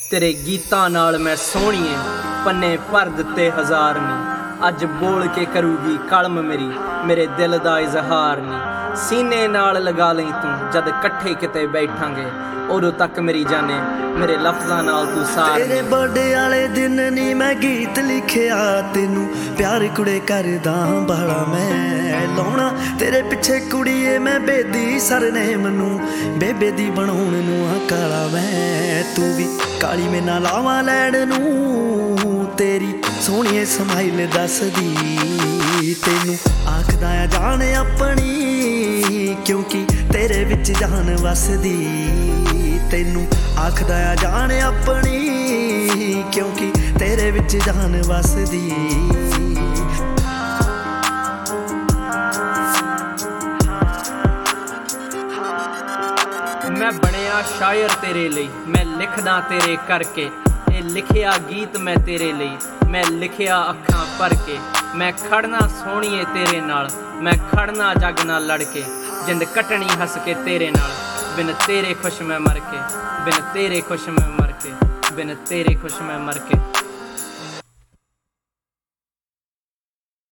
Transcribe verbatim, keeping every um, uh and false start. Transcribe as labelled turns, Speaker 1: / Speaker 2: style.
Speaker 1: तेरे गीतां नाल मैं सोहणीए पन्ने भर दिते हज़ार नी। अज बोल के करूगी कलम मेरी मेरे दिल दा इजहार नी। सीने नाल लगा लई तू जद कट्ठे किते बैठांगे उदों तक मेरी जाने मेरे लफ्ज़ां नाल तू सार।
Speaker 2: तेरे बर्थडे वाले दिन नी मैं गीत लिखिया तेनू प्यार कुड़े करदा बाला मैं लाउणा तेरे पिछे कुड़ीए मैं बेदी सरनेम नू बेबे दी बनाउण नू आ काला मैं। तू भी काली में ना लावां लैण नू तेरी सोहणीए समाइल दसदी तेनू आखदा आ जान अपनी क्योंकि तेरे विच जान वसदी। तेनू आखदा आ जान अपनी क्योंकि तेरे विच जान वसदी।
Speaker 1: मैं बनिया शायर तेरे लिए मैं लिखदा तेरे करके ए लिखिया गीत मैं तेरे लिए मैं लिखिया अखां भर के। मैं खड़ना सोहणीए तेरे नाल मैं खड़ना जग नाल लड़के जिंद कटनी हस के तेरे नाल बिन तेरे खुश मैं मर के बिन तेरे खुश मैं मर के बिन तेरे खुश मैं मर के।